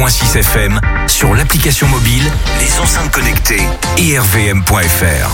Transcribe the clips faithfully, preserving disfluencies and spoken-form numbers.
point six F M, sur l'application mobile, les enceintes connectées et r v m point f r.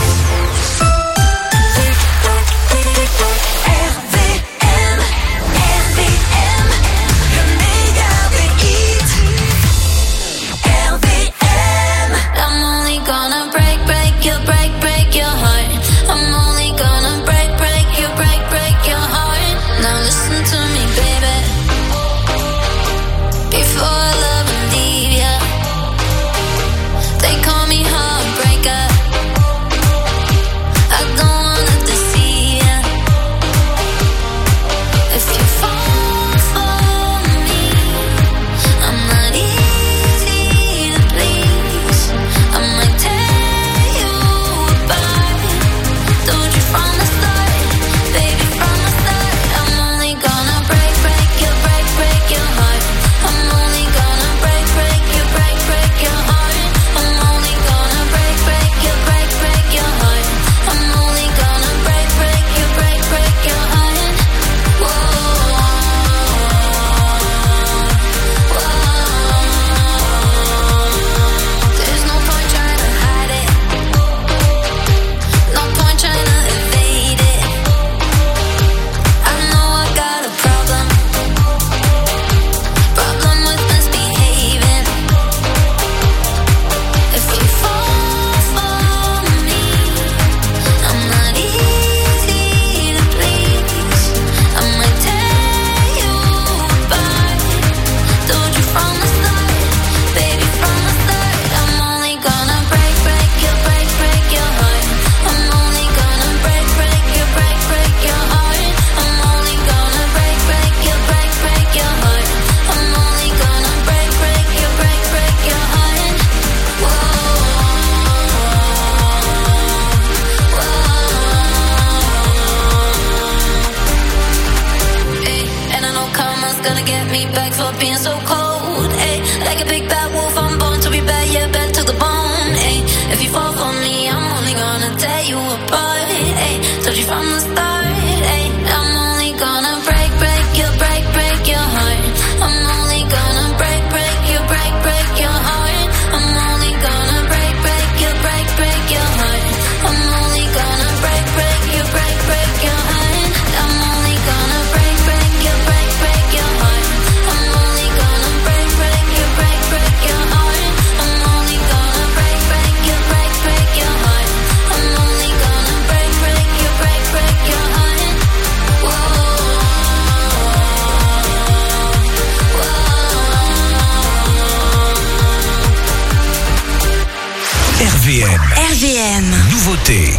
R V M. Nouveauté.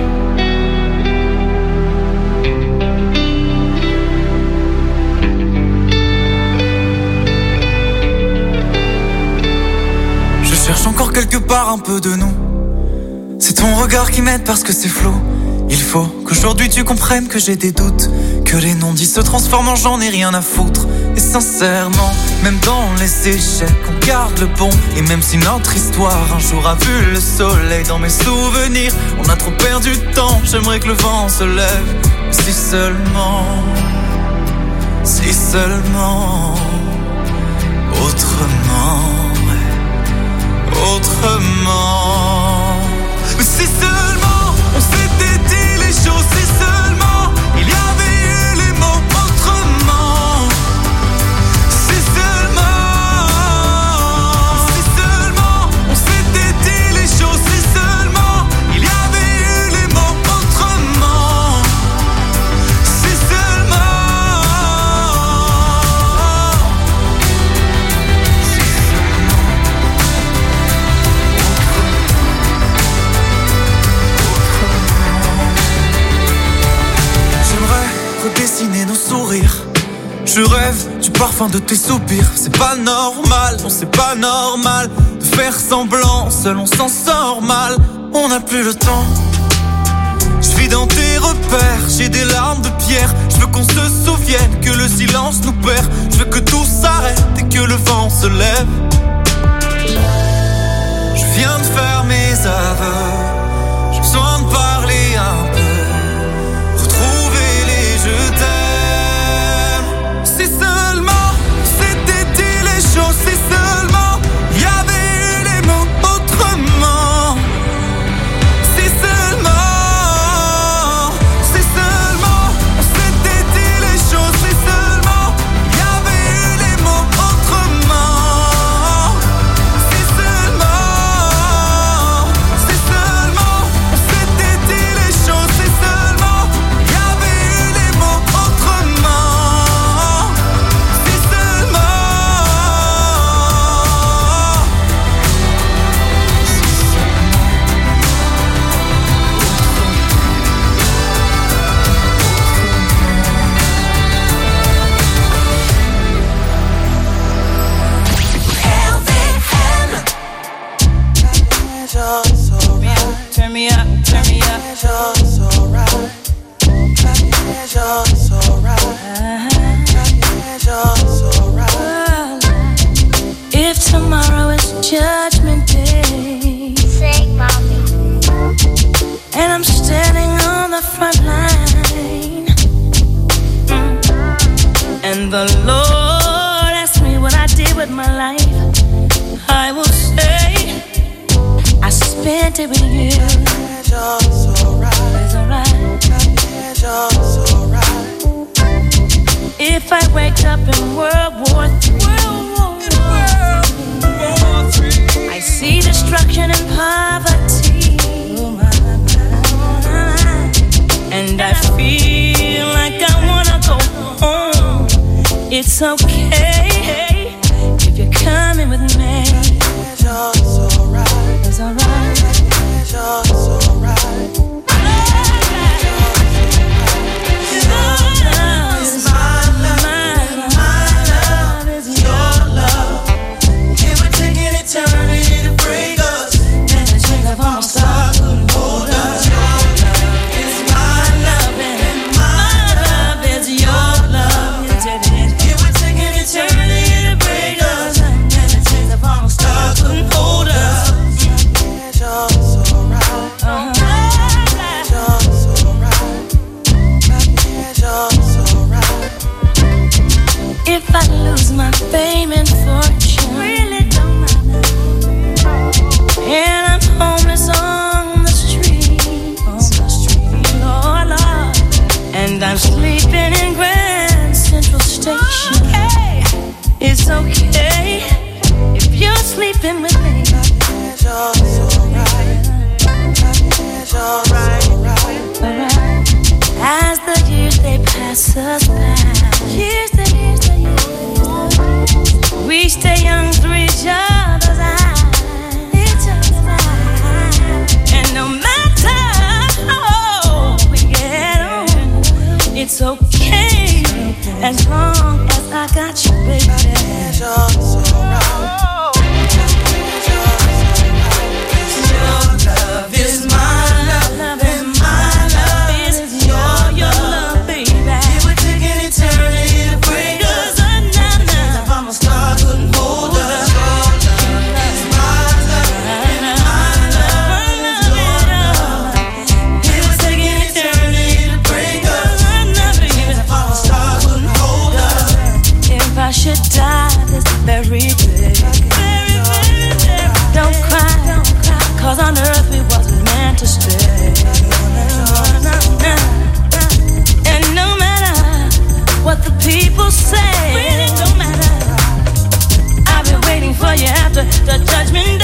Je cherche encore quelque part un peu de nous. C'est ton regard qui m'aide parce que c'est flou. Il faut qu'aujourd'hui tu comprennes que j'ai des doutes, que les non-dits se transforment en j'en ai rien à foutre. Et sincèrement, même dans les échecs, on garde le bon. Et même si notre histoire un jour a vu le soleil, dans mes souvenirs, on a trop perdu de temps. J'aimerais que le vent se lève. Si seulement, si seulement, autrement, autrement. Si seulement on s'était dit les choses, si seulement il y avait eu les mots autrement. Si seulement, si seulement on s'était dit les choses, si seulement il y avait eu les mots autrement. Si seulement, si seulement, redessiner nos sourires. Je rêve du parfum de tes soupirs. C'est pas normal, non c'est pas normal de faire semblant, seul on s'en sort mal. On n'a plus le temps. Je vis dans tes repères, j'ai des larmes de pierre. Je veux qu'on se souvienne que le silence nous perd. Je veux que tout s'arrête et que le vent se lève. Je viens de faire mes aveux. J'ai besoin de parler un peu. Je t'aime. Si seulement c'était dit les choses, si seulement tomorrow is Judgment Day. Sing, mommy. And I'm standing on the front line. Mm. And the Lord asked me what I did with my life. I will say I spent it with you. It's alright. It's alright. It's alright. If I wake up in World War Three, I see destruction and poverty, and I feel like I wanna go home. It's okay if you're coming with me. It's alright. It's alright. It's alright. If I lose my fame and fortune, really don't matter. And I'm homeless on the street, on the street, Lord, Lord. And I'm sleeping in Grand Central Station. Okay. It's okay if you're sleeping with me. It's alright. It's alright. Alright. As the years they pass us by, years the years the years, we stay young through each other's eyes, each other's eyes. And no matter how old we get on, it's okay as long as I got you, baby. It's alright. Your love is my love, and my love is your, your love, baby. It would take an eternity to break us. If I'm a star, couldn't hold us. Your love is my love, and my love is your love. It would take an eternity to break us. If I'm a star, couldn't hold us. If I should die this very day, don't cry, cause on earth we wasn't meant to stay. And no matter what the people say, really don't matter. I've been waiting for you after the judgment day.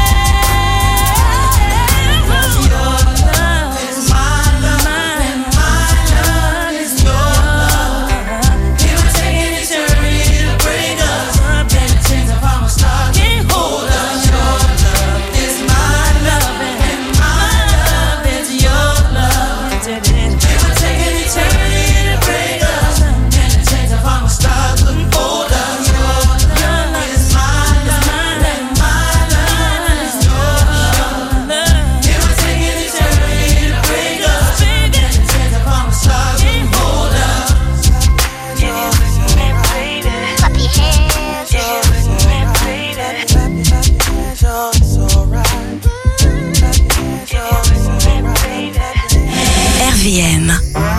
Your love is my love, and my love is your love. It would take an eternity to break us. And the chains of our stars can't hold us. Your love is my love, and my love is your love. It would take an eternity to break us. And the chains of our stars couldn't hold us. Your love is my love, and my love is your love. It would take an eternity to break us. And the chains of our stars couldn't hold us. Clap your hands. R V M.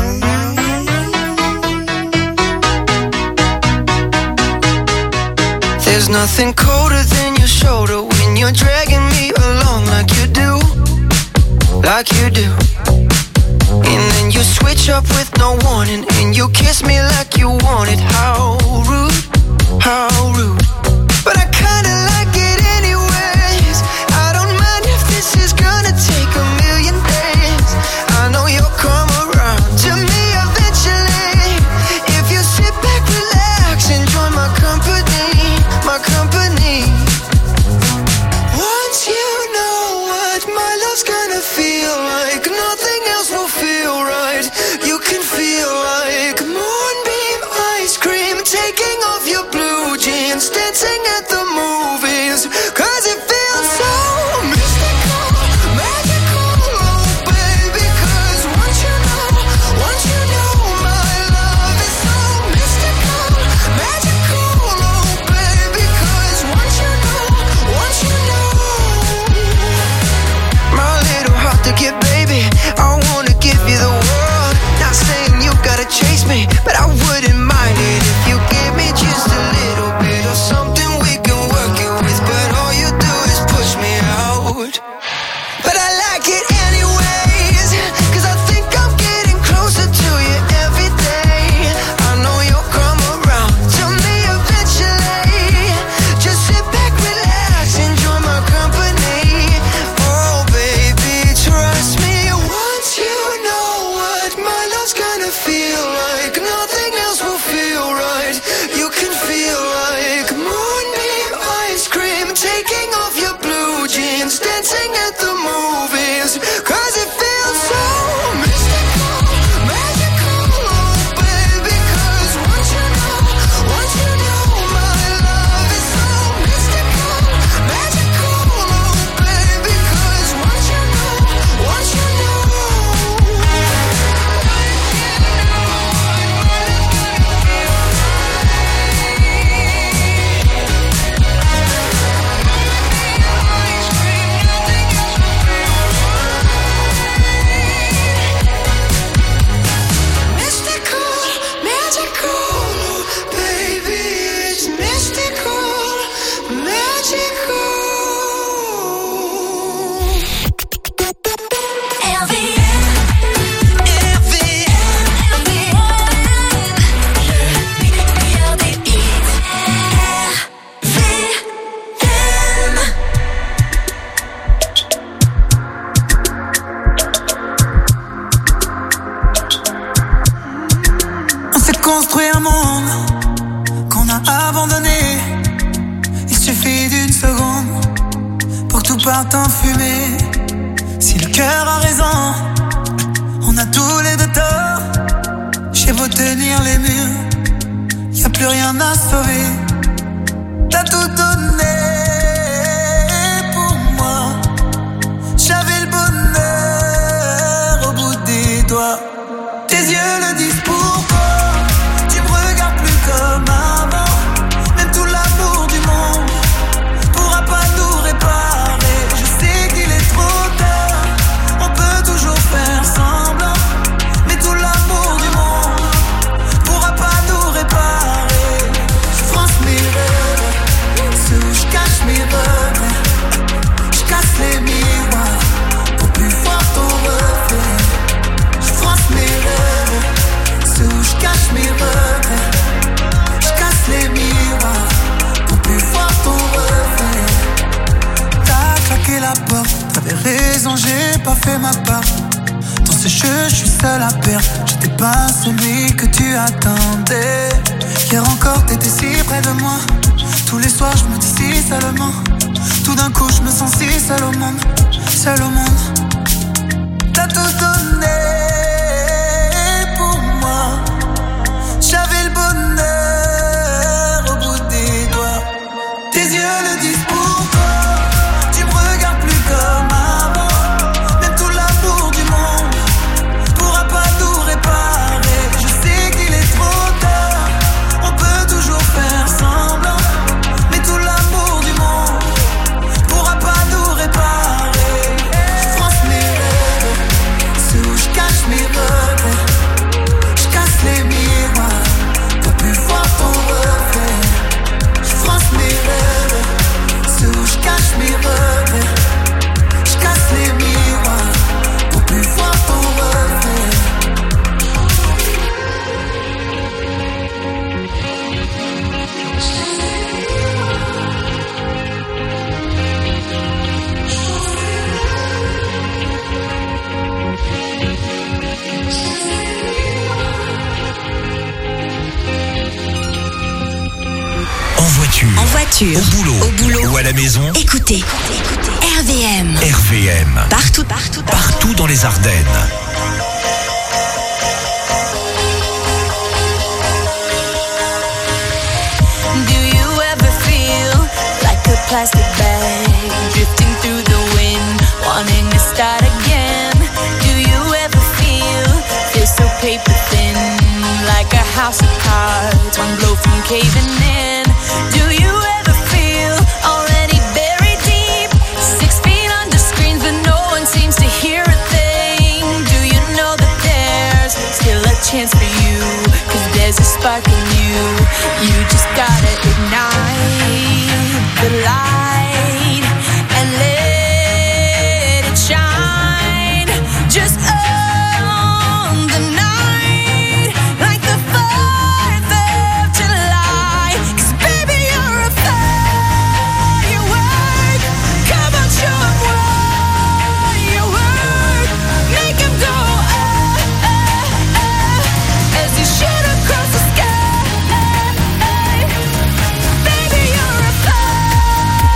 There's nothing colder than your shoulder when you're dragging me along like you do, like you do. And then you switch up with no warning, and you kiss me like you want it. How rude, how rude. But I kinda like it anyways. I don't mind if this is gonna take a million days. I know you'll come around to me eventually. If you sit back, relax, enjoy my company, my company. Once you know what my love's gonna feel like, nothing else will feel right. You can feel like moonbeam ice cream, taking off your blue jeans, dancing parte en fumée. Si le cœur a raison, on a tous les deux tort. J'ai beau tenir les murs, y'a plus rien à sauver. T'as tout donné pour moi. J'avais le bonheur au bout des doigts. Tes yeux le disent pourquoi. Tu me regardes plus comme avant. Même tout l'amour du monde pourra pas nous réparer. Je sais qu'il est trop tard, on peut toujours faire semblant. Mais tout l'amour du monde pourra pas nous réparer. Je France mes rêves, ceux où je cache mes regrets. Je casse les miroirs pour plus voir ton reflet. Je France mes rêves, ceux où je cache mes regrets. Je casse les miroirs pour plus voir ton reflet. T'as claqué la porte, t'avais raison, j'ai pas fait ma part. Dans ce jeu, je suis seul à perdre. J'étais pas celui que tu attendais. Hier encore, t'étais si près de moi. Tous les soirs, je me dis si seulement. Tout d'un coup, je me sens si seul au monde. Seul au monde. T'as tout donné pour moi. J'avais le bonheur au bout des doigts. Tes yeux le disent pourquoi. Tu me regardes plus comme avant. Même tout l'amour du monde pourra pas nous réparer. Je sais qu'il est trop tard, on peut toujours faire semblant. Mais tout l'amour du monde pourra pas nous réparer. Je France mes rêves, ceux où je cache mes regrets. Je casse les miroirs pour plus voir ton reflet. Je France mes rêves, ceux où je cache mes regrets. Je casse les miroirs pour plus voir ton reflet. En voiture, En voiture, au boulot, au boulot, ou à la maison, écoutez, écoutez, R V M. R V M. Partout, partout, Partout dans les Ardennes. Do you ever feel like a plastic bag drifting through the wind, wanting to start again? Do you ever feel feel so paper thin, like a house of cards, one blow from caving in? Do you ever feel already buried deep, six feet under screens, but no one seems to hear a thing? Do you know that there's still a chance for you? 'Cause there's a spark in you. You just gotta ignite the light and let it shine. Just own the night like the fourth of July. 'Cause baby, you're a firework. Come on, show 'em what you work. Make 'em go oh, oh, oh, as you shoot across the sky. Baby, you're a firework.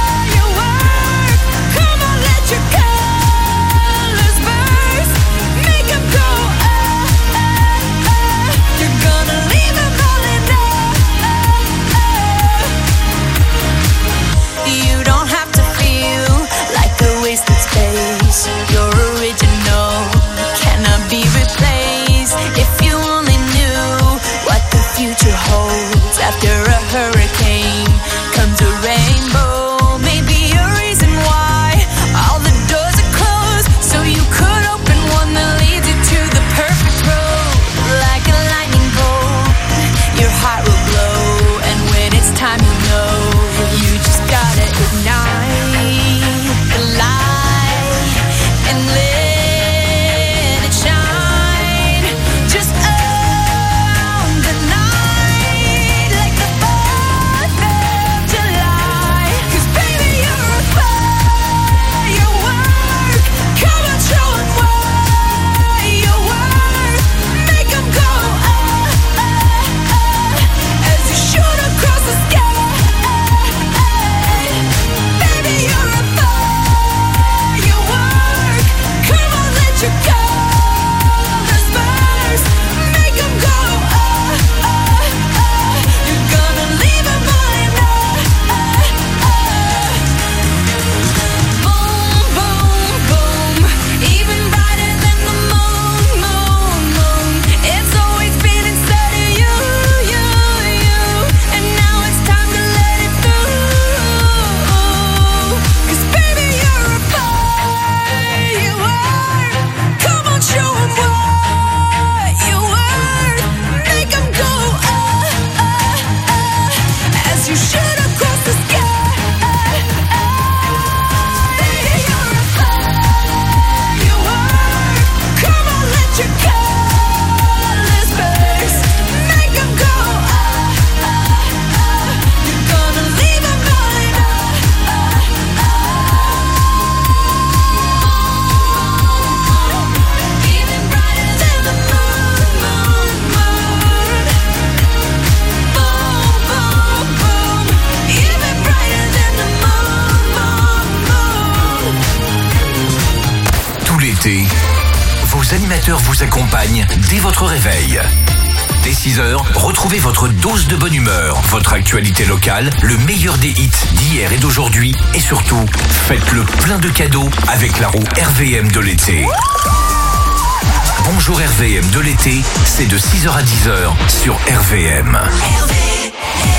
l'été, vos animateurs vous accompagnent dès votre réveil. Dès six heures, retrouvez votre dose de bonne humeur, votre actualité locale, le meilleur des hits d'hier et d'aujourd'hui, et surtout, faites le plein de cadeaux avec la roue R V M de l'été. Bonjour R V M de l'été, c'est de six heures à dix heures sur R V M. R V M.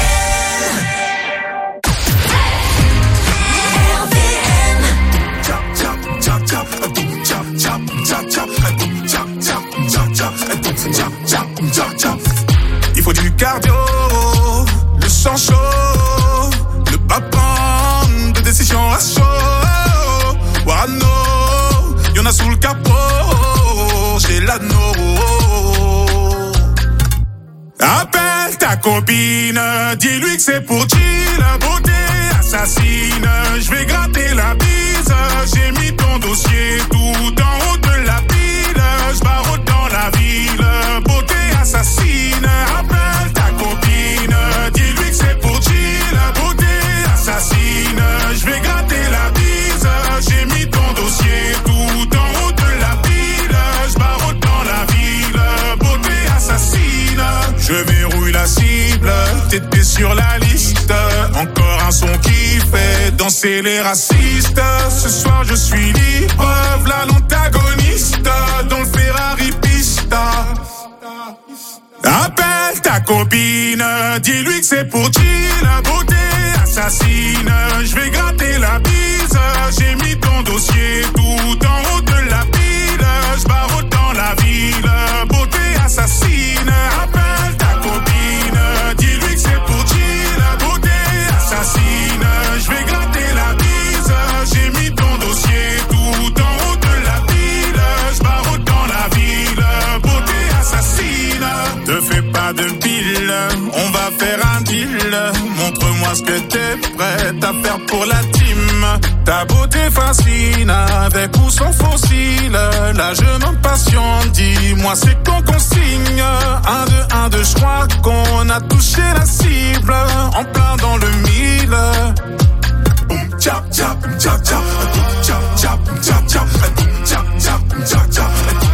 Il faut du cardio, le sang chaud, ne pas prendre de décision à chaud. Warano, y'en a sous le capot, j'ai l'anneau. Appelle ta copine, dis-lui que c'est pour chill, beauté assassine. Je vais gratter la bise, j'ai mis ton dossier tout en haut de la pile. Je barre dans la ville, beauté assassine. Appelle ta copine, dis-lui que c'est pour chill, beauté assassine. Je vais gratter la bise, j'ai mis ton dossier tout en haut de la pile. Je barre dans la ville, beauté assassine. Je verrouille la cible, t'étais sur la liste. Encore un son qui fait danser les racistes. Ce soir je suis libre, v'là l'antagoniste dans le Ferrari pista. Appelle ta copine, dis-lui que c'est pour chill, beauté assassine. Je vais gratter la bise, j'ai mis ton dossier tout en haut de la pile. Je barre dans la ville, beauté assassine. Appelle ta copine, dis-lui que c'est pour chill, beauté assassine. Je vais gratter la bise, j'ai mis ton dossier tout en haut de la pile. Je barre dans la ville, beauté assassine. Te fais pas de pile, on va faire un deal. Montre-moi ce que t'es prête à faire pour la team. Ta beauté fascine, avec ou sans fossile. Là je m'impatiente, dis-moi c'est qu'on consigne. Un, deux, un, deux, je crois qu'on a touché la cible. En plein dans le mille. Boum, tchap, tchap, tchap, tchap, tchap, tchap, tchap, tchap, tchap, tchap, tchap, tchap.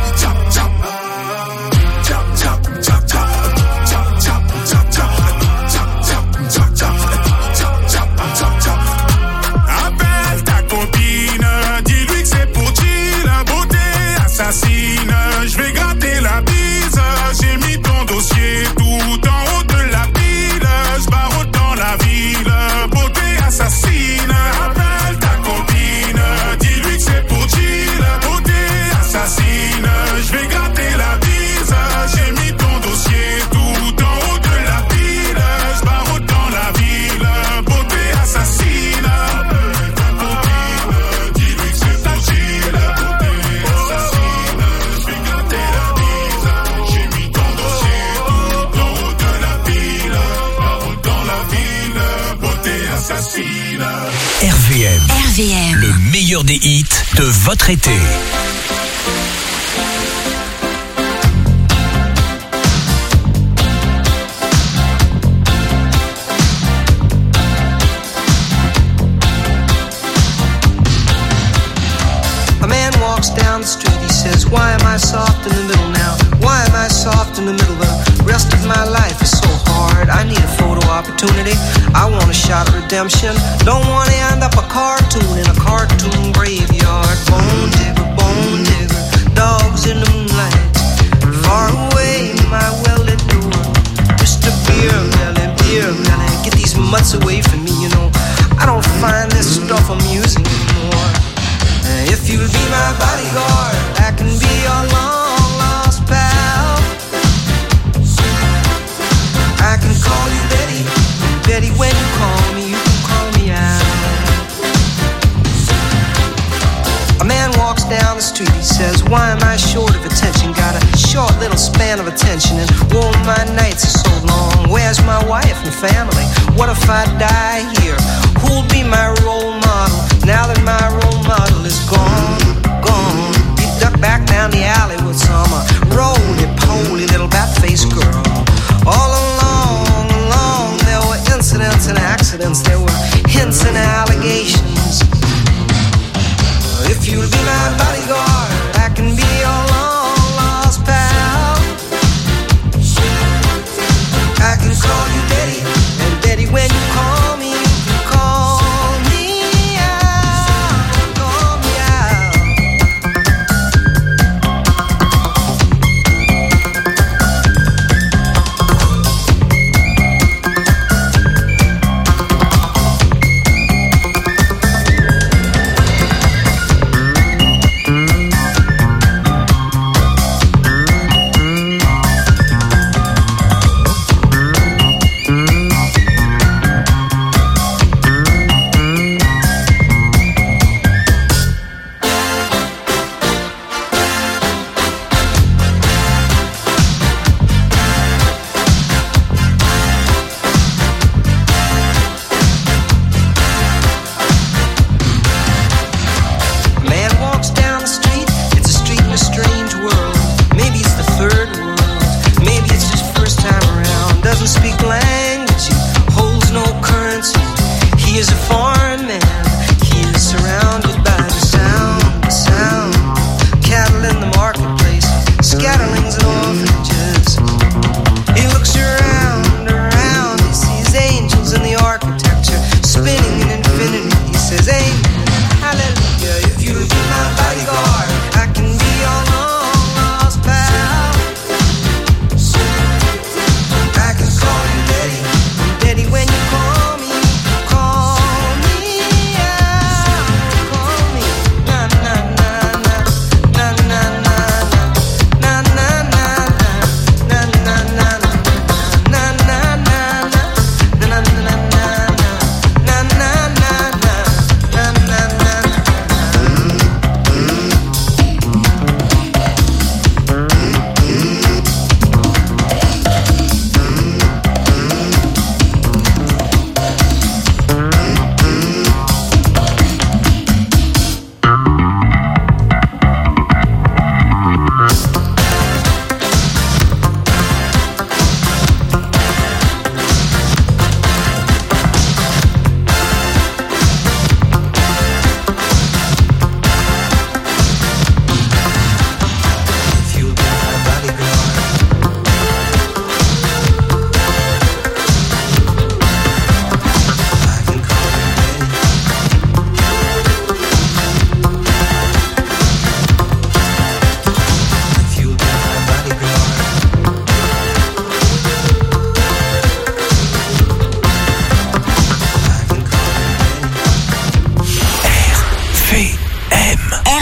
Appelle ta copine, dis-lui que c'est pour chill, beauté assassine. Je vais gratter la bise, j'ai mis ton dossier tout en haut de la pile. Je barre dans la ville, beauté assassine. Appelle ta copine, dis-lui que c'est pour chill, beauté assassine. Je vais gratter la bise, j'ai mis ton dossier tout en haut de la pile. Je barre dans la ville, beauté assassine. Appelle ta copine, dis-lui que c'est pour chill, beauté assassine. Je vais gratter la bise, j'ai mis ton dossier tout en haut de la pile. Je barre dans la ville, beauté assassine. R V M. R V M. Le meilleur des hits de votre été. A man walks down the street, he says, why am I soft in the middle now? Why am I soft in the middle? The rest of my life is so hard. I need a photo opportunity. I want a shot of redemption. Don't want to end up a cartoon in a cartoon graveyard. Bone digger, bone digger, dogs in the moonlight. Far away, my well-lit door. Mister Beer Melon, Beer Melon, get these mutts away from me, you know. I don't find this stuff amusing anymore. If you'll be my bodyguard, I can be your long lost pal. I can call you Betty, Betty when you call me, you can call me out. A man walks down the street, he says, why am I short of attention? Got a short little span of attention and oh my nights are so long. Where's my wife and family? What if I die here? Who'll be my role model? Now that my role model is gone, gone. You duck back down the alley with some uh, roly-poly little bat-faced girl. All along, along, there were incidents and accidents. There were hints and allegations. If you'll be my bodyguard, I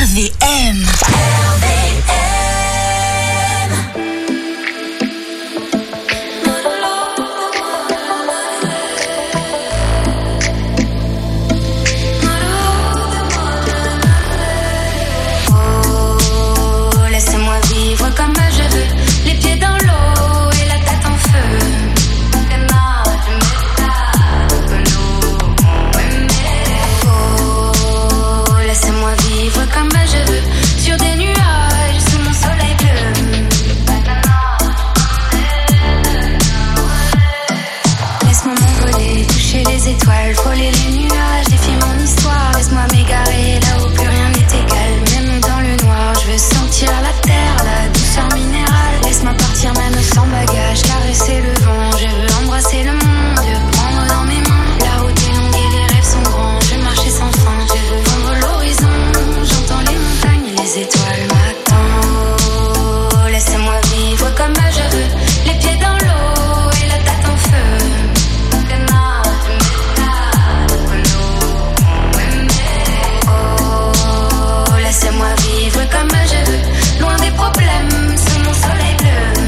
V M. R V M. Comme je veux, les pieds dans l'eau et la tête en feu. Oh, laissez-moi vivre comme je veux, sur des nuages sous mon soleil bleu. Laisse-moi m'envoler, toucher les étoiles, frôler les nuages, défier mon histoire. Laisse-moi m'égarer là où plus rien n'est égal. Même dans le noir, je veux sentir la terre, la douceur minérale. Laisse-moi partir même sans bagage, caresser le vent. Je veux embrasser le monde, prendre dans mes mains. La route est longue et les rêves sont grands. Je veux marcher sans fin, je veux vendre l'horizon. J'entends les montagnes et les étoiles m'attendent. Oh, laissez-moi vivre comme je veux, les pieds dans l'eau et la tête en feu. Oh, laissez-moi vivre comme je veux, loin des problèmes, sous mon soleil bleu.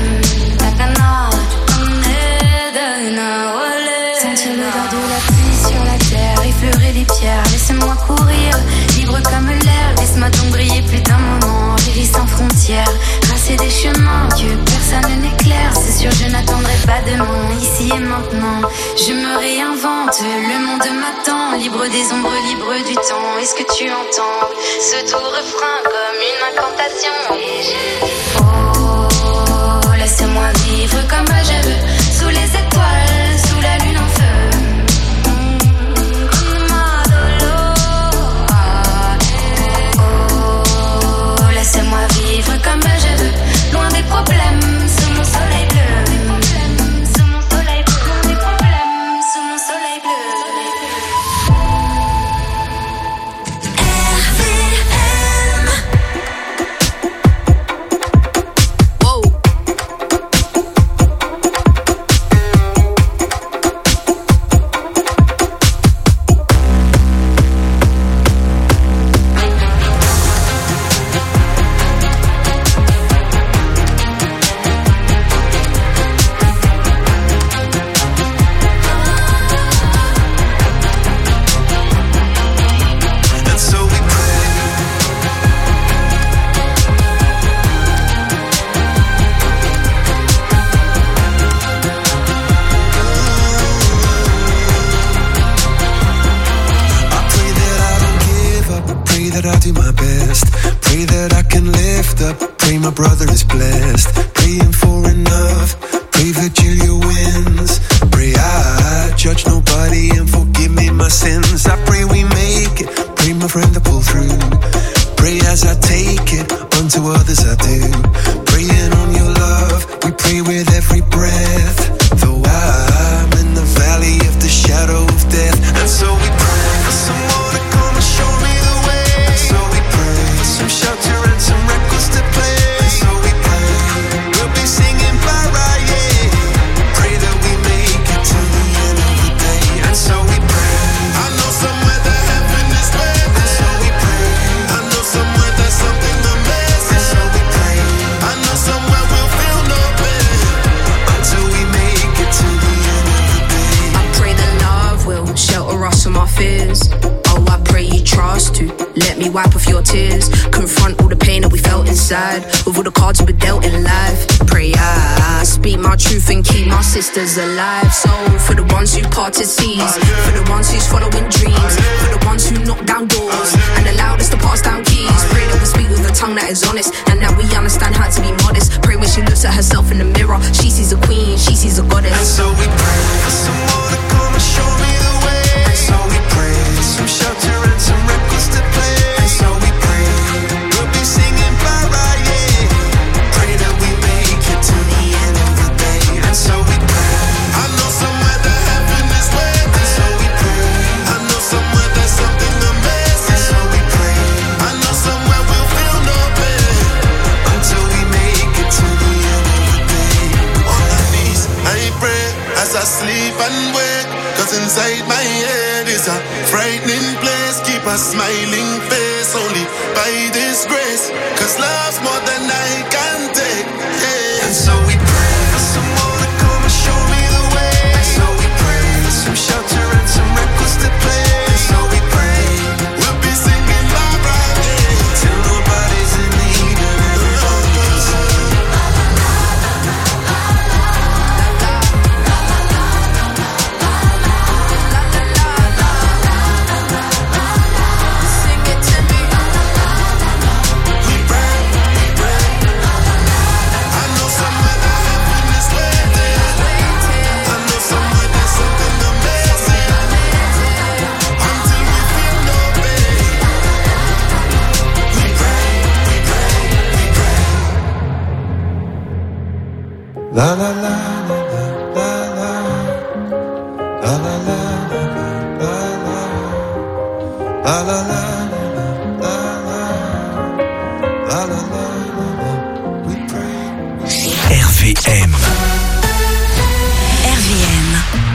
Sentir l'odeur de la pluie sur la terre, effleurer les pierres, laissez-moi courir, libre comme l'air. Laisse-moi donc briller plus d'un moment, vivre sans frontières, tracer des chemins que personne n'éclaire. C'est sûr, je n'attendrai pas demain, ici et maintenant. Je me réinvente, le monde m'attend, libre des ombres, libre du temps. Est-ce que tu entends ce doux refrain comme une incantation? Et je dis oh, laissez-moi vivre comme je veux, sous les étoiles, sous la lune en feu. Oh, laissez-moi vivre comme je veux, loin des problèmes, sous mon soleil bleu. Sous mon soleil bleu, loin des problèmes, sous mon soleil bleu. R V M. Wow. My brother is blessed, praying for enough. Pray Virgilia wins. Pray I judge nobody and forgive me my sins. I pray we make it. Pray my friend to pull through. Pray as I take it, unto others I do. Praying on your love, we pray with every breath. Though I'm in the valley of the shadow of death, and so we pray for someone to come and show me the way. And so we pray for some shelter and some records to play. Oh, I pray you trust to let me wipe off your tears. Confront all the pain that we felt inside, with all the cards we were dealt in life. Pray I speak my truth and keep my sisters alive. So for the ones who parted seas, for the ones who's following dreams, for the ones who knock down doors and allowed us to pass down keys. Pray that we speak with a tongue that is honest and that we understand how to be modest. Pray when she looks at herself in the mirror, she sees a queen, she sees a goddess. And so we pray for someone to come and show me the way. And so we pray for some shelter and some records to play. And so we pray we'll be singing para, yeah. Pray that we make it to the end of the day. And so we pray. I know somewhere that heaven is waiting. And so we pray. I know somewhere there's something amazing. And so we pray. I know somewhere we'll feel no pain. Just keep a smiling face, only by this grace. Cause love's more than I can take. Yeah. And so we pray for someone to come and show me the way. And so we pray for some shelter and some records to play. And so we pray we'll be singing Bye Bye Day till nobody's in need and everybody can sing. Sing it to me. We pray, we pray. I know somewhere that heaven is waiting. I know somewhere there's something amazing. Until we feel no pain. We pray, we pray, we pray. La la la la la la la la la la la la la la la la. We pray. R V M. R V M.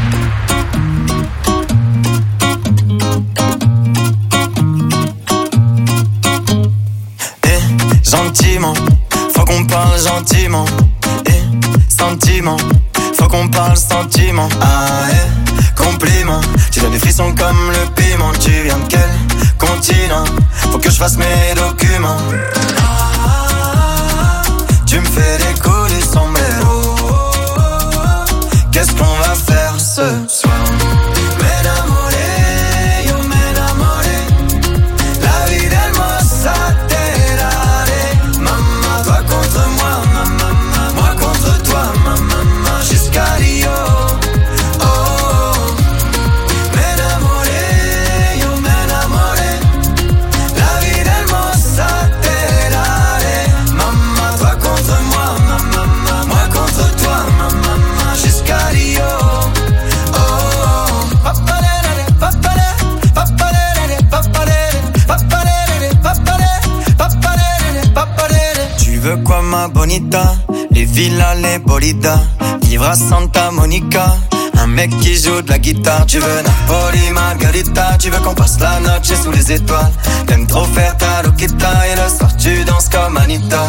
Eh, gentiment, faut qu'on parle gentiment. Eh, sentiment, faut qu'on parle sentiment. Ah, eh, compliment, tu donnes des frissons comme le piment. Tu viens de quel continent? Faut que je fasse mes documents. Ah, tu me fais décoller son mélo. Qu'est-ce qu'on va faire ce soir? M'enamoré, yo m'enamoré. La vie d'hermosa terare. Maman, toi contre moi, maman, moi contre toi, maman, jusqu'à Rio. Oh, m'enamoré, yo m'enamoré. La vie d'hermosa terare. Maman, toi contre moi, maman, moi contre toi, maman, jusqu'à Rio. Oh, papalere, papalere, papalere, papalere, papalere, papalere, papalere, papalere. Tu veux quoi ma bonita? Les villas, les bolidas, vivre à Santa Monica. Un mec qui joue de la guitare. Tu veux Napoli, Margarita. Tu veux qu'on passe la noche sous les étoiles. T'aimes trop faire ta loquita. Et le soir tu danses comme Anita.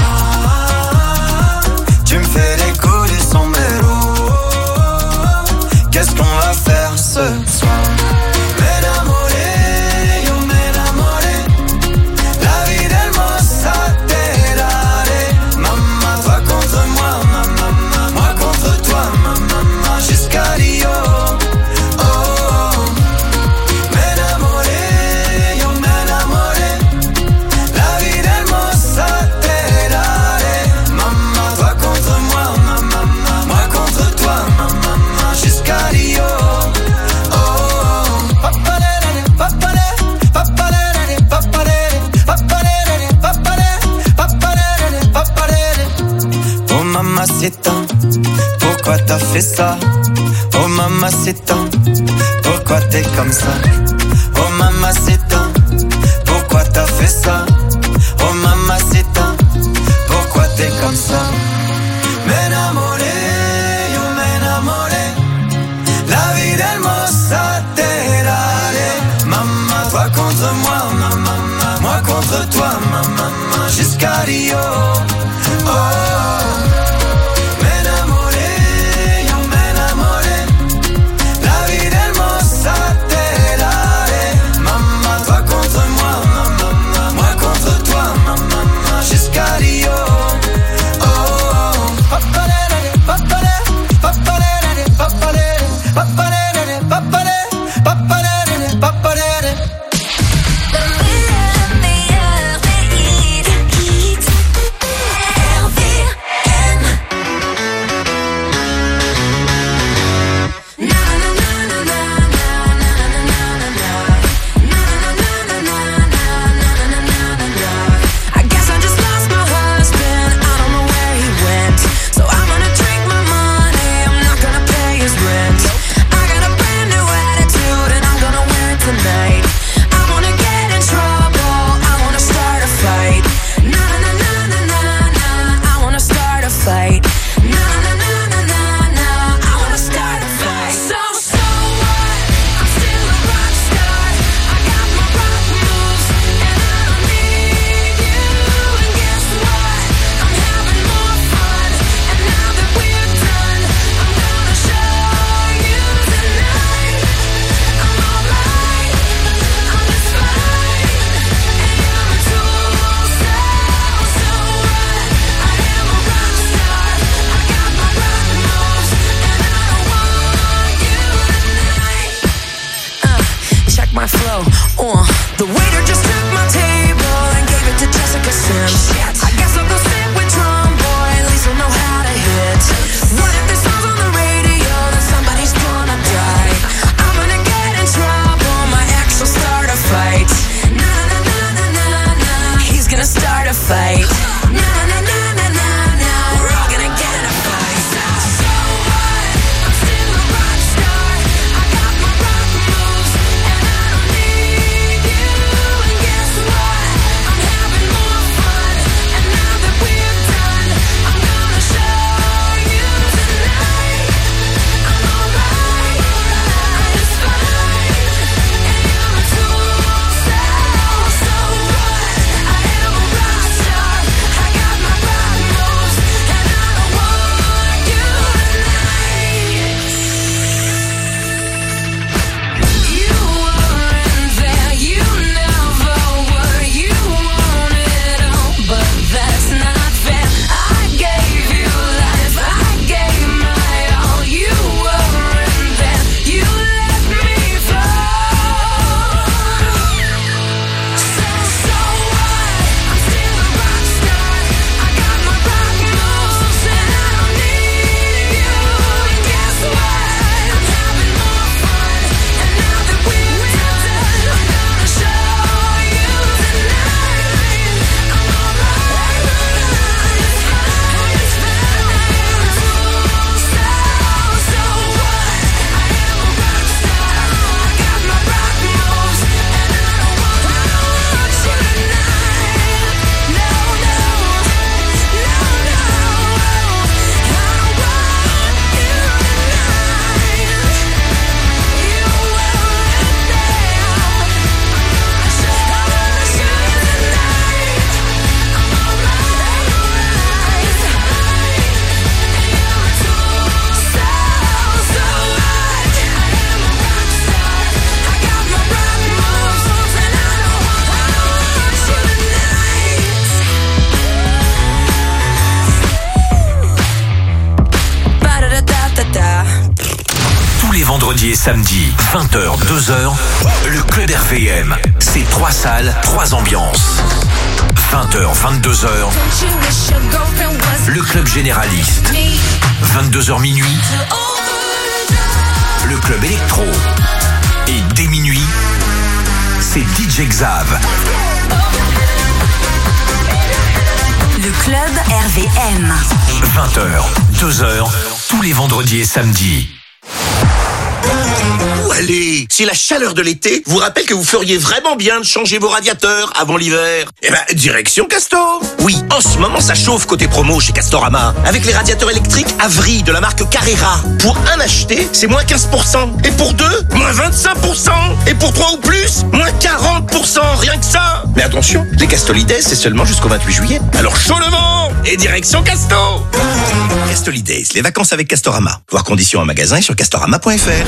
Ah, tu me fais décoller son mélo. Qu'est-ce qu'on va faire ce soir? M'enamoré, yo m'enamoré. La vie d'hermosa terare. Maman, toi contre moi, maman, moi contre toi, maman, jusqu'à Rio. Oh, m'enamoré, yo m'enamoré. La vie d'hermosa terare. Maman, toi contre moi, maman, moi contre toi, maman, jusqu'à Rio. Oh, papalere, papalere, papalere, papalere, papalere, papalere, papalere, papalere. Oh mamacita, pourquoi t'as fait ça? Oh mamacita, pourquoi t'es comme ça? Oh mamacita, pourquoi t'as fait ça? Oh mamacita, pourquoi t'es comme ça? M'enamoré, yo m'enamoré. La vie d'hermosa terare. Maman, toi contre moi, maman, moi contre toi, maman, jusqu'à Rio. Oh, m'enamoré, yo m'enamoré. La vie d'hermosa terare. Maman, toi contre moi, maman, moi contre toi, maman, jusqu'à Rio. Oh, papalere, papalere, papalere, papalere, papalere, papalere, papalere, papalere. The meilleur, meilleur des hits. R V M. vendredis et samedis, vingt heures, deux heures, le Club R V M. C'est trois salles, trois ambiances. vingt heures, vingt-deux heures, le Club Généraliste. vingt-deux heures minuit, le Club Électro. Et dès minuit, c'est D J Xav. Le Club R V M. vingt heures, deux heures, tous les vendredis et samedis. Ouh, allez, si la chaleur de l'été vous rappelle que vous feriez vraiment bien de changer vos radiateurs avant l'hiver, eh ben, direction Castor. Oui, en ce moment, ça chauffe côté promo chez Castorama. Avec les radiateurs électriques Avri de la marque Carrera. Pour un acheté, c'est moins quinze pour cent. Et pour deux, moins vingt-cinq pour cent. Et pour trois ou plus, moins quarante pour cent. Rien que ça. Mais attention, les Castolidays, c'est seulement jusqu'au vingt-huit juillet. Alors chaud le vent et direction Castor. Castolidays, les vacances avec Castorama. Voir conditions en magasin et sur castorama point f r.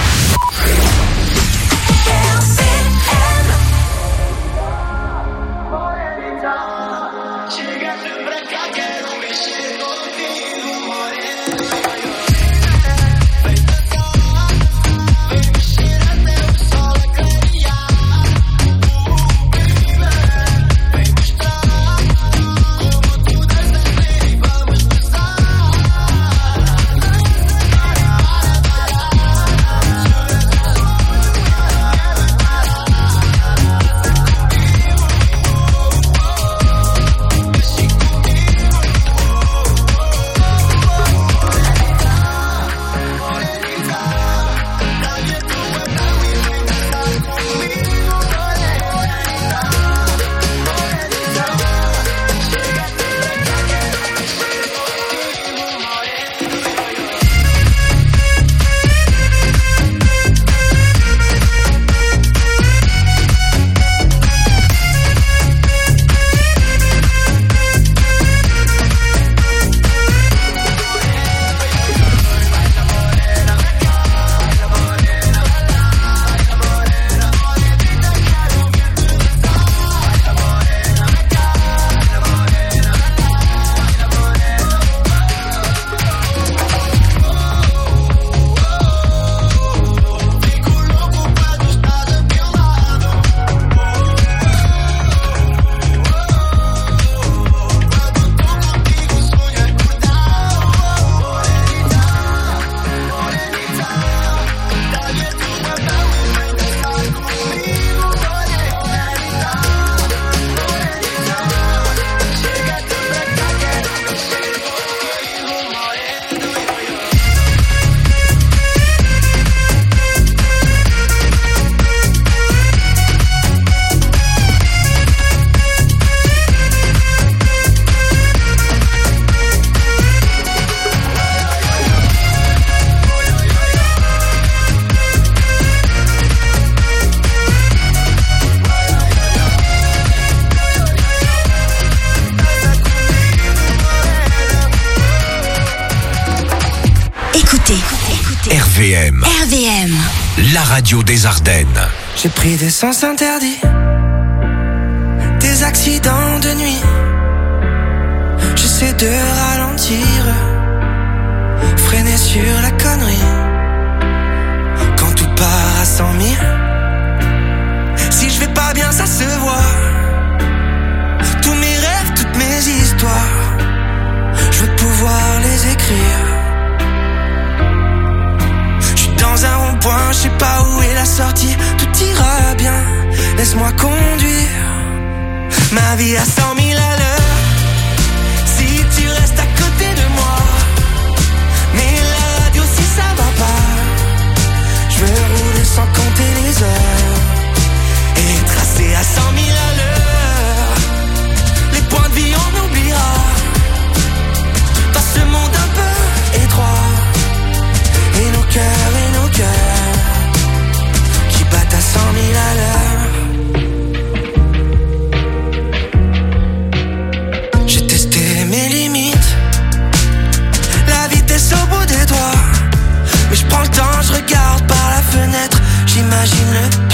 R V M. R V M. La radio des Ardennes. J'ai pris des sens interdits, des accidents de nuit. J'essaie de ralentir, freiner sur la connerie. Quand tout part à cent mille, si je vais pas bien ça se voit. Tous mes rêves, toutes mes histoires, je veux pouvoir les écrire. Dans un rond-point, je sais pas où est la sortie. Tout ira bien, laisse-moi conduire ma vie à cent mille à l'heure. Si tu restes à côté de moi, mais la radio si ça va pas, je veux rouler sans compter les heures et tracer à cent mille à l'heure. Les points de vie on oubliera dans ce monde un peu étroit. Et nos cœurs et nos cœurs qui battent à cent mille à l'heure. J'ai testé mes limites, la vitesse au bout des doigts. Mais je prends le temps, je regarde par la fenêtre, j'imagine le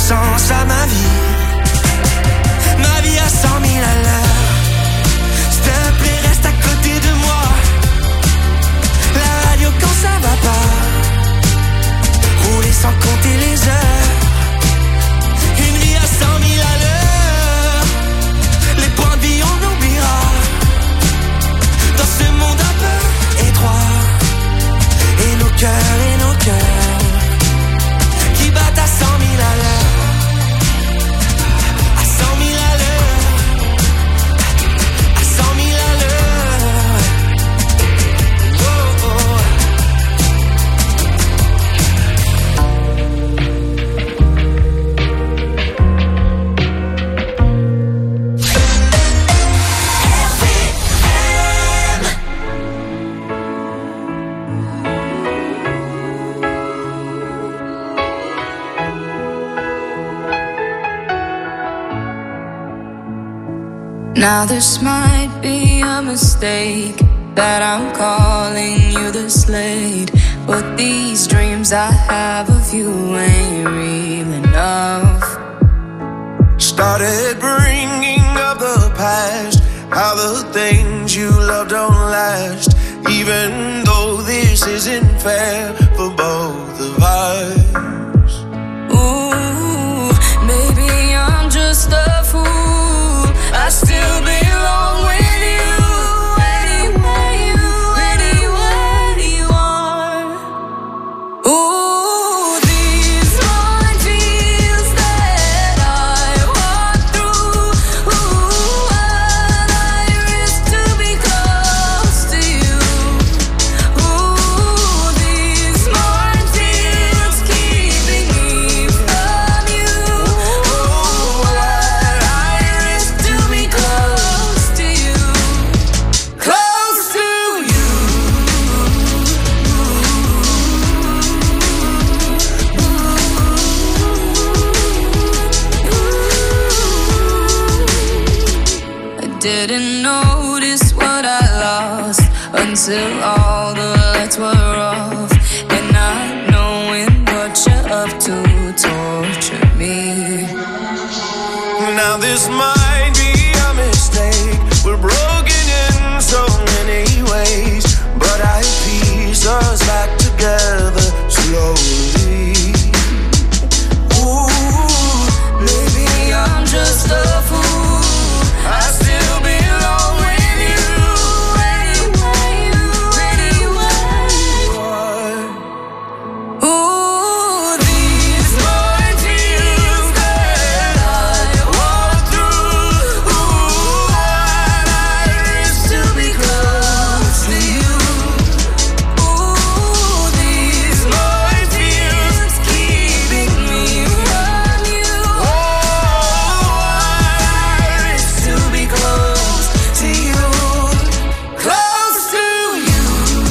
sens à ma vie. Ma vie à cent mille à l'heure. S'il te plaît, reste à côté de moi. La radio quand ça va pas. Rouler sans compter les heures. Une vie à cent mille à l'heure. Les points de vie on oubliera. Dans ce monde un peu étroit. Et nos cœurs, et nos cœurs qui battent à cent mille à l'heure. À cent mille à l'heure. À cent mille à l'heure. Oh, oh. Now this might be a mistake that I'm calling you the Slade, but these dreams I have of you ain't real enough. Started bringing up the past, how the things you love don't last, even though this isn't fair for both of us. Ooh, maybe I'm just a fool. I still belong with you, anywhere you, anywhere you are. Ooh, these minefields that I walk through. Ooh, what I risk to be close to you. Ooh, these minefields keeping me from you. Ooh, what I risk to be close to you, close to you. I didn't notice what I lost until all the lights were off, and not knowing what you're up to torture me. Now this might be a mistake. We're broken in so many ways, but I piece us back together slowly. Ooh, maybe I'm just a fool. I still belong with you, anywhere you, anywhere you are. Ooh, these minefields that I walk through. Ooh, what I risk to be close to you. Ooh, these minefields keeping me from you. Oh, what I risk to be close to you, close to you.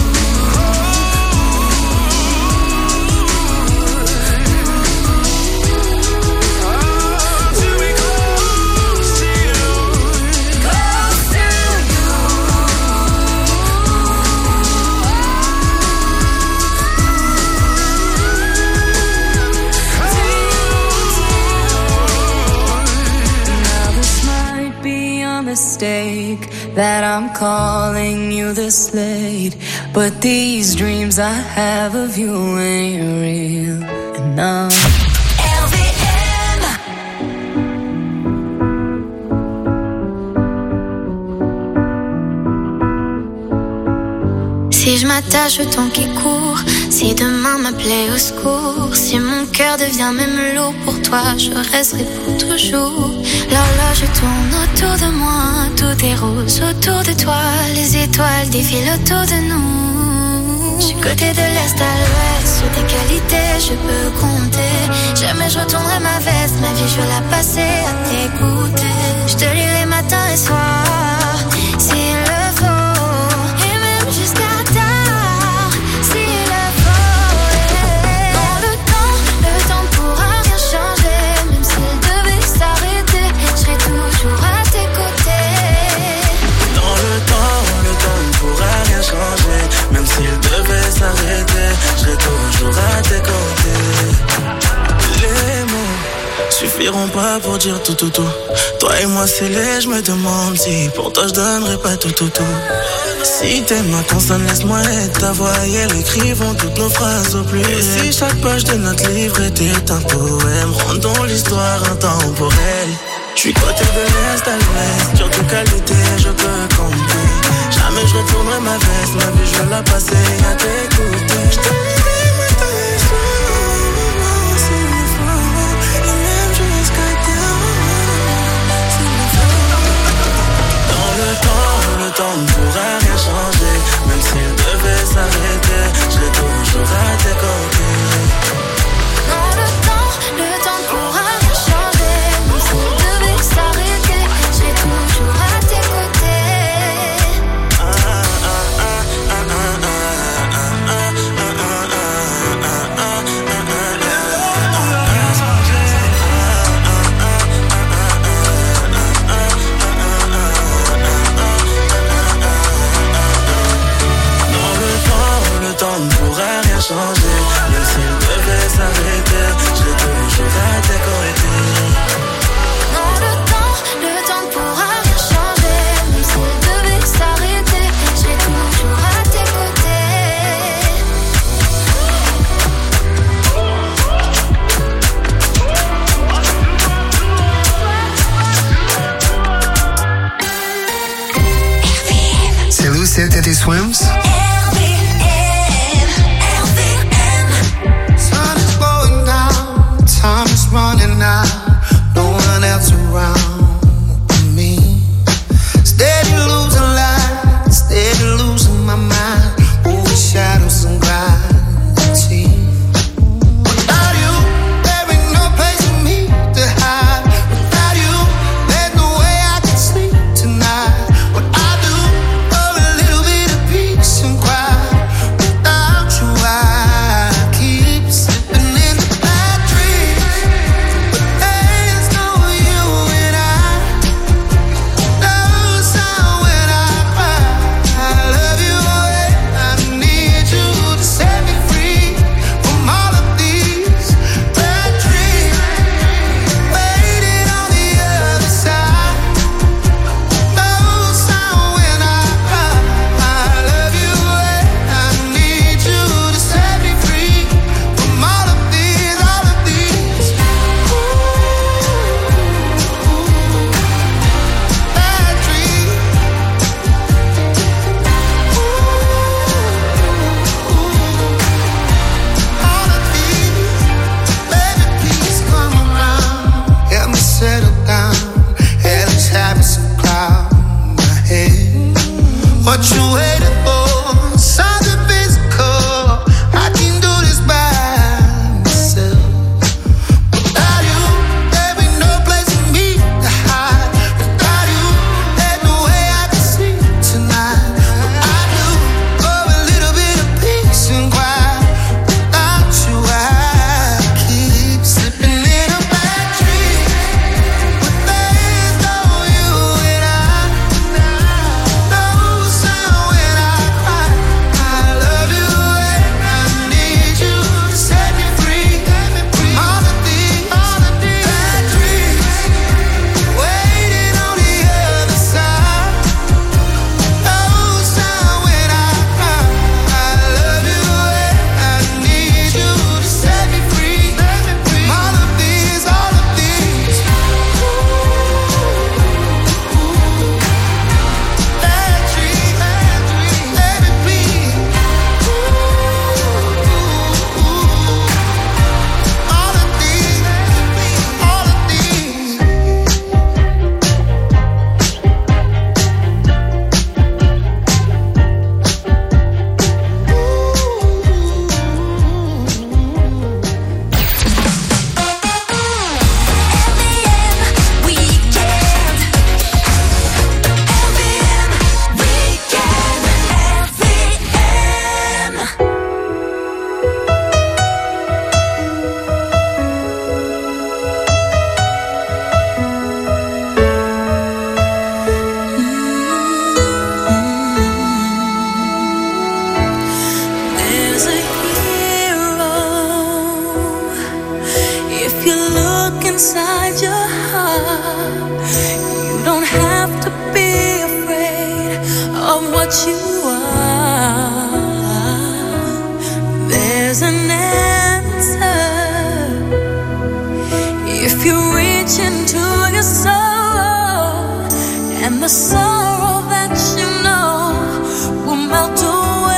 To be close to you, close to you. Now this might be a mistake that I'm calling you the Slade, but these dreams I have of you ain't real enough. R V M. Si je m'attache au temps qui court, si demain m'appelait au secours, si mon cœur devient même lourd pour toi, je resterai pour toujours. L'horloge tourne autour de moi, tout est rose autour de toi, les étoiles défilent autour de nous. Je suis côté de l'est à l'ouest, sur tes qualités je peux compter. Jamais je retournerai ma veste, ma vie je vais la passer à t'écouter. Je te lirai matin et soir, s'il le faut, et même jusqu'à tard, s'il le faut. Dans le temps, le temps pourra rien changer, même s'il devait s'arrêter, je serai toujours à tes côtés. Dans le temps, le temps ne pourra rien changer, même s'il devait s'arrêter, je serai toujours à tes côtés. Les mots suffiront pas pour dire tout tout tout. Toi et moi c'est laid, je me demande si pour toi je donnerais pas tout tout tout. Si t'aimes ma consonne, laisse-moi être ta voix et elle écrivons toutes nos phrases au plus. Et si chaque page de notre livre était un poème, rendons l'histoire intemporelle. J'suis côté de l'Est à l'Ouest, sur toute qualité je peux compter. Jamais je retournerai ma veste, ma vie je veux la passer à t'écouter. J't'aimerai matin et soir, s'il le faut, et même jusqu'à terre, s'il le faut. Dans le temps, le temps ne pourra rien changer. Même s'il devait s'arrêter, je l'ai toujours à tes côtés. Dans le temps, le temps ne pourra rien changer. Même s'il devait s'arrêter, je l'ai toujours à tes côtés. Ah, ah, ah, ah, ah, ah, ah, ah, le temps ne pourra rien changer. Même s'il devait s'arrêter, je l'ai toujours à tes côtés. Dans le temps, le temps ne pourra rien changer. Même s'il devait s'arrêter, je l'ai toujours à tes côtés. C'est Lucille Teddy Swims. Time is running out, no one else around me. Steady losing light, steady losing my mind. Over shadows and gravity. Without you, there ain't no place for me to hide. Without you, there's no way I can sleep tonight. What I do for a little bit of peace of and the sorrow that you know will melt away.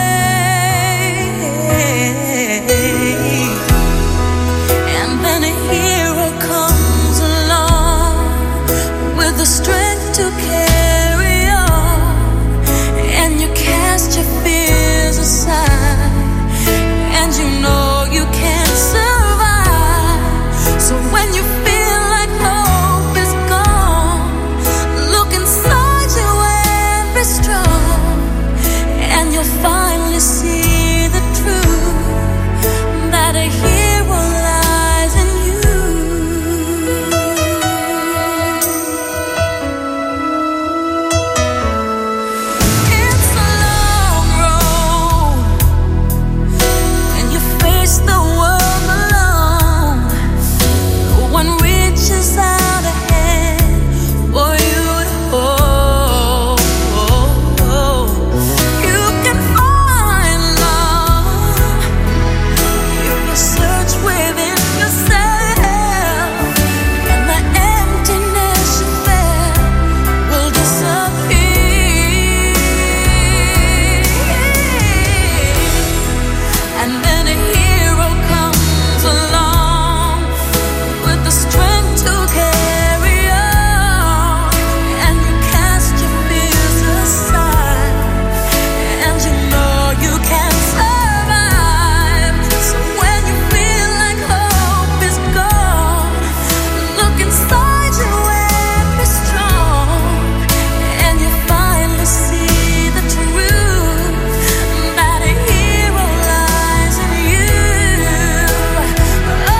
And then a hero comes along with the strength to carry on, and you cast your fears aside, and you know you can't survive. So when you feel like hope is gone, look inside you and be strong, and you'll finally see the truth that a hero lies in you. It's a long road, and you face the world alone. No one reaches out a hand for you to hold. You can find love if you search within yourself, and the emptiness you felt will disappear. And then a hero comes along with the strength to carry on, and you cast your fears aside, and you know you can survive. So when you feel like hope is gone, look inside you and be strong, and you finally see the truth that a hero lies in you. Oh,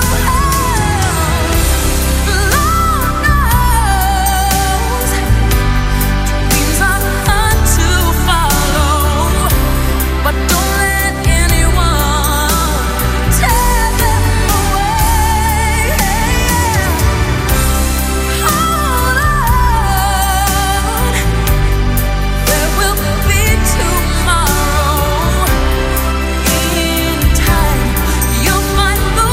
Lord knows dreams are hard to follow, but don't let anyone tear them away. Hold on, there will be tomorrow. In time, you'll find the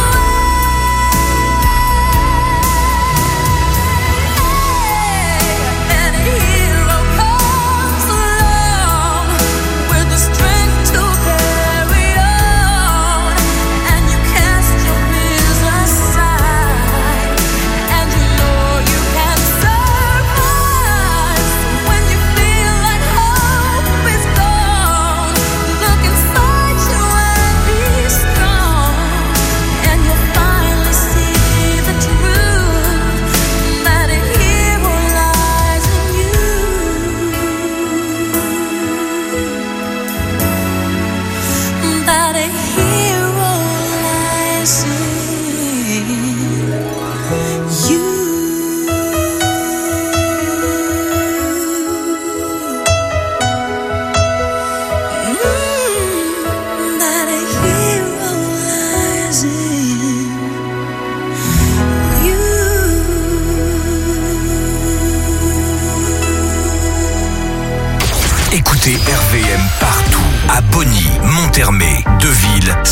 way. And a hero comes along with the strength to carry on, and you cast your fears aside, and you know you can survive. When you feel like hope is gone, look inside you and be strong, and you'll finally see the truth that a hero lies in you. That a hero lies in you. Mm, that a hero lies in you. Écoutez R V M partout, à Bonny, Monthermé, Deville,